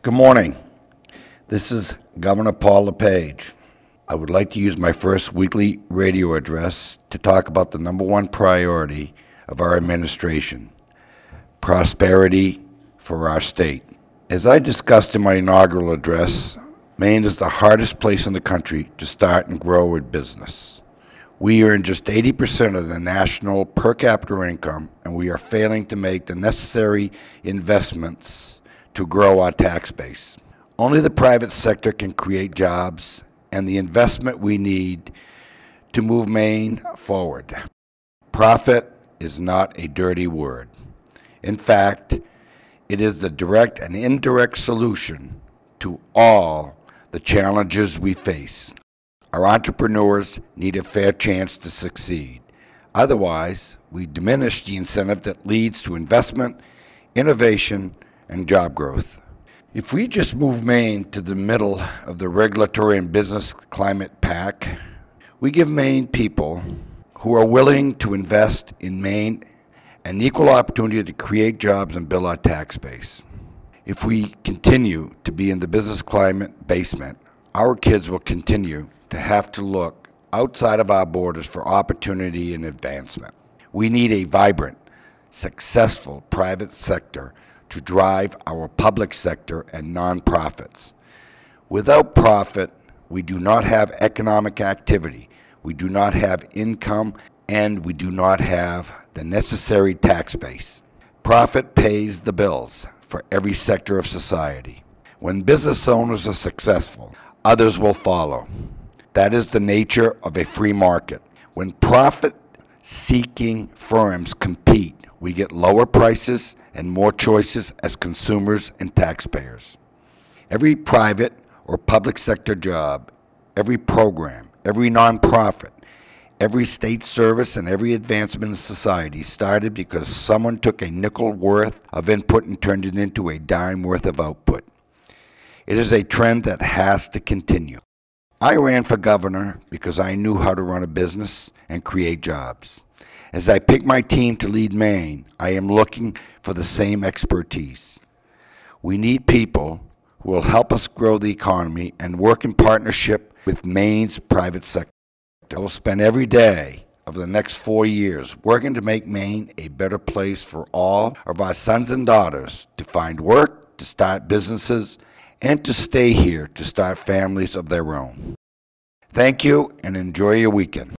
Good morning. This is Governor Paul LePage. I would like to use my first weekly radio address to talk about the number one priority of our administration, prosperity for our state. As I discussed in my inaugural address, Maine is the hardest place in the country to start and grow a business. We earn just 80% of the national per capita income, and we are failing to make the necessary investments to grow our tax base. Only the private sector can create jobs and the investment we need to move Maine forward. Profit is not a dirty word. In fact, it is the direct and indirect solution to all the challenges we face. Our entrepreneurs need a fair chance to succeed. Otherwise, we diminish the incentive that leads to investment, innovation, and job growth. If we just move Maine to the middle of the regulatory and business climate pack, we give Maine people who are willing to invest in Maine an equal opportunity to create jobs and build our tax base. If we continue to be in the business climate basement, our kids will continue to have to look outside of our borders for opportunity and advancement. We need a vibrant, successful private sector to drive our public sector and nonprofits. Without profit, we do not have economic activity, we do not have income, and we do not have the necessary tax base. Profit pays the bills for every sector of society. When business owners are successful, others will follow. That is the nature of a free market. When profit-seeking firms compete, we get lower prices and more choices as consumers and taxpayers. Every private or public sector job, every program, every nonprofit, every state service, and every advancement in society started because someone took a nickel worth of input and turned it into a dime worth of output. It is a trend that has to continue. I ran for governor because I knew how to run a business and create jobs. As I pick my team to lead Maine, I am looking for the same expertise. We need people who will help us grow the economy and work in partnership with Maine's private sector. I will spend every day of the next 4 years working to make Maine a better place for all of our sons and daughters to find work, to start businesses, and to stay here to start families of their own. Thank you, and enjoy your weekend.